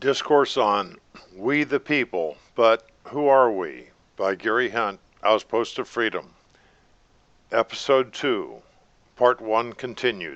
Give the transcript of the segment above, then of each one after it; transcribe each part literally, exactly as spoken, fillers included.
Discourse on We the People, but Who Are We? By Gary Hunt, Outpost of Freedom. Episode two, Part one continued.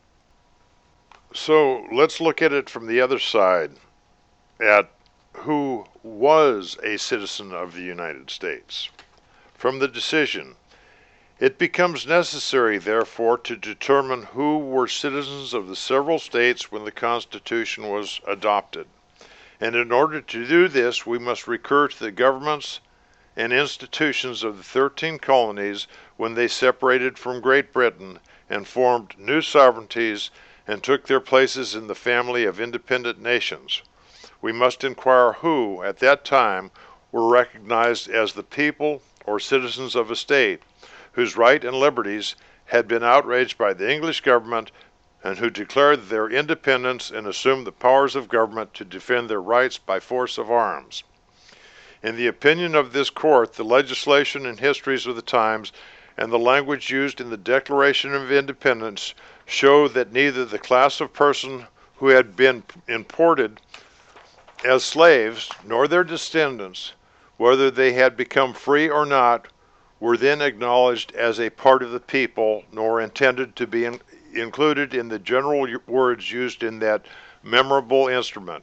So let's look at it from the other side, at who was a citizen of the United States. From the decision, it becomes necessary, therefore, to determine who were citizens of the several states when the Constitution was adopted. And in order to do this, we must recur to the governments and institutions of the thirteen colonies when they separated from Great Britain and formed new sovereignties and took their places in the family of independent nations. We must inquire who, at that time, were recognized as the people or citizens of a state, whose rights and liberties had been outraged by the English government, and who declared their independence and assumed the powers of government to defend their rights by force of arms. In the opinion of this court, the legislation and histories of the times and the language used in the Declaration of Independence show that neither the class of person who had been imported as slaves nor their descendants, whether they had become free or not, were then acknowledged as a part of the people, nor intended to be in, included in the general words used in that memorable instrument.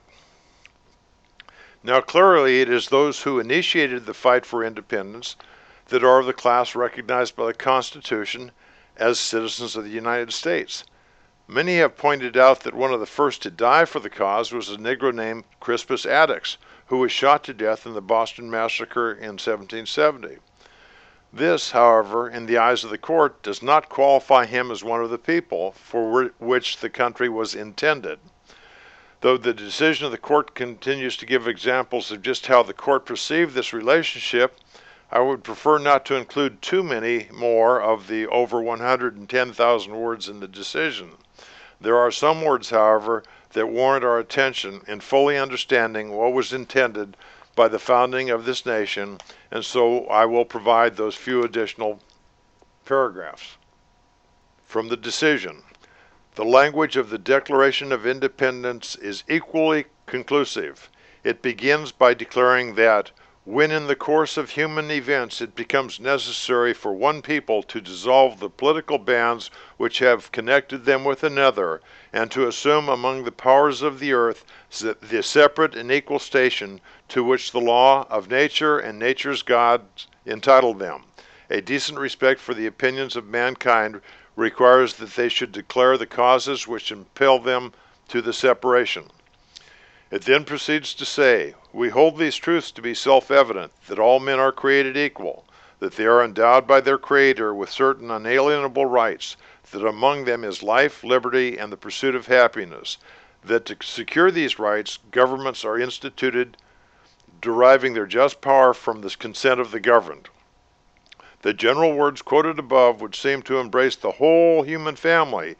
Now clearly it is those who initiated the fight for independence that are of the class recognized by the Constitution as citizens of the United States. Many have pointed out that one of the first to die for the cause was a Negro named Crispus Attucks, who was shot to death in the Boston Massacre in seventeen seventy. This, however, in the eyes of the court, does not qualify him as one of the people for which the country was intended. Though the decision of the court continues to give examples of just how the court perceived this relationship, I would prefer not to include too many more of the over one hundred ten thousand words in the decision. There are some words, however, that warrant our attention in fully understanding what was intended by the founding of this nation, and so I will provide those few additional paragraphs. From the decision, the language of the Declaration of Independence is equally conclusive. It begins by declaring that when in the course of human events it becomes necessary for one people to dissolve the political bands which have connected them with another, and to assume among the powers of the earth the separate and equal station to which the law of nature and nature's gods entitled them, a decent respect for the opinions of mankind requires that they should declare the causes which impel them to the separation. It then proceeds to say, we hold these truths to be self-evident, that all men are created equal, that they are endowed by their Creator with certain unalienable rights, that among them is life, liberty, and the pursuit of happiness, that to secure these rights, governments are instituted, deriving their just power from the consent of the governed. The general words quoted above would seem to embrace the whole human family,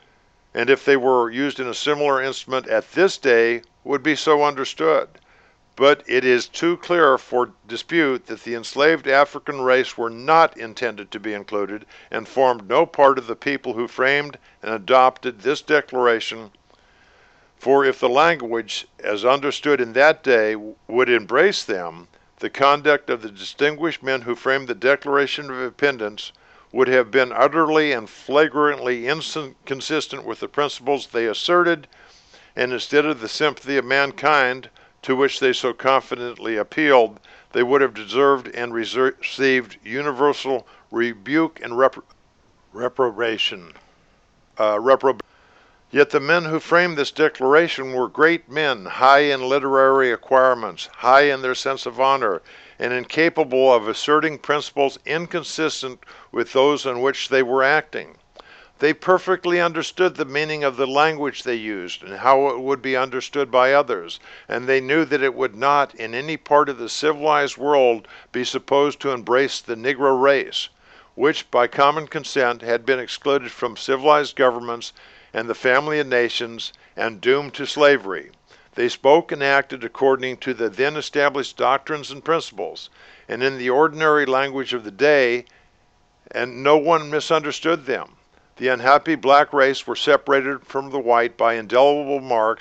and if they were used in a similar instrument at this day, would be so understood. But it is too clear for dispute that the enslaved African race were not intended to be included, and formed no part of the people who framed and adopted this declaration. For if the language, as understood in that day, would embrace them, the conduct of the distinguished men who framed the Declaration of Independence would have been utterly and flagrantly inconsistent with the principles they asserted, and instead of the sympathy of mankind, to which they so confidently appealed, they would have deserved and received universal rebuke and repro- reprobation. Uh, reprob- Yet the men who framed this declaration were great men, high in literary acquirements, high in their sense of honor, and incapable of asserting principles inconsistent with those on which they were acting. They perfectly understood the meaning of the language they used and how it would be understood by others, and they knew that it would not, in any part of the civilized world, be supposed to embrace the Negro race, which, by common consent, had been excluded from civilized governments and the family of nations, and doomed to slavery. They spoke and acted according to the then established doctrines and principles, and in the ordinary language of the day, and no one misunderstood them. The unhappy black race were separated from the white by indelible marks,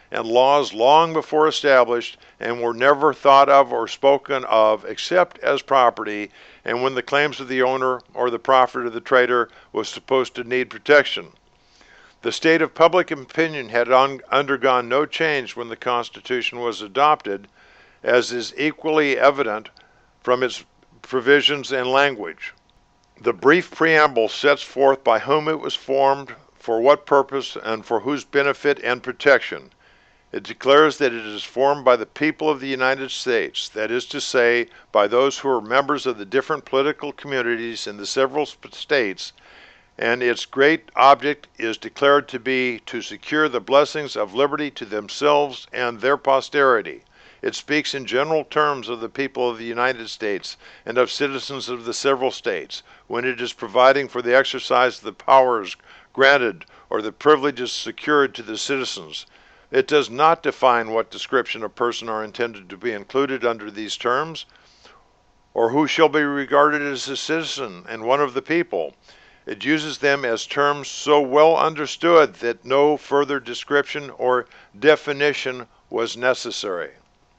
and laws long before established and were never thought of or spoken of except as property and when the claims of the owner or the profit of the trader was supposed to need protection. The state of public opinion had un- undergone no change when the Constitution was adopted, as is equally evident from its provisions and language. The brief preamble sets forth by whom it was formed, for what purpose, and for whose benefit and protection. It declares that it is formed by the people of the United States, that is to say, by those who are members of the different political communities in the several states, and its great object is declared to be to secure the blessings of liberty to themselves and their posterity. It speaks in general terms of the people of the United States and of citizens of the several states, when it is providing for the exercise of the powers granted or the privileges secured to the citizens. It does not define what description of person are intended to be included under these terms, or who shall be regarded as a citizen and one of the people. It uses them as terms so well understood that no further description or definition was necessary.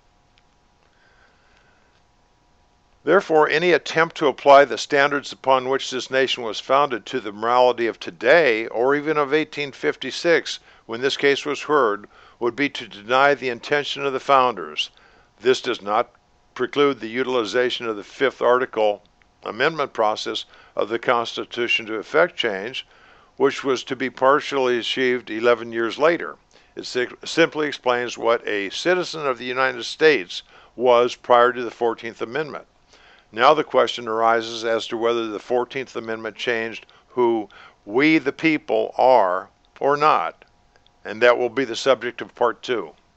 Therefore, any attempt to apply the standards upon which this nation was founded to the morality of today, or even of eighteen fifty-six, when this case was heard, would be to deny the intention of the founders. This does not preclude the utilization of the Fifth Article amendment process of the Constitution to effect change, which was to be partially achieved eleven years later. It simply explains what a citizen of the United States was prior to the fourteenth Amendment. Now the question arises as to whether the fourteenth Amendment changed who we the people are or not, and that will be the subject of part two.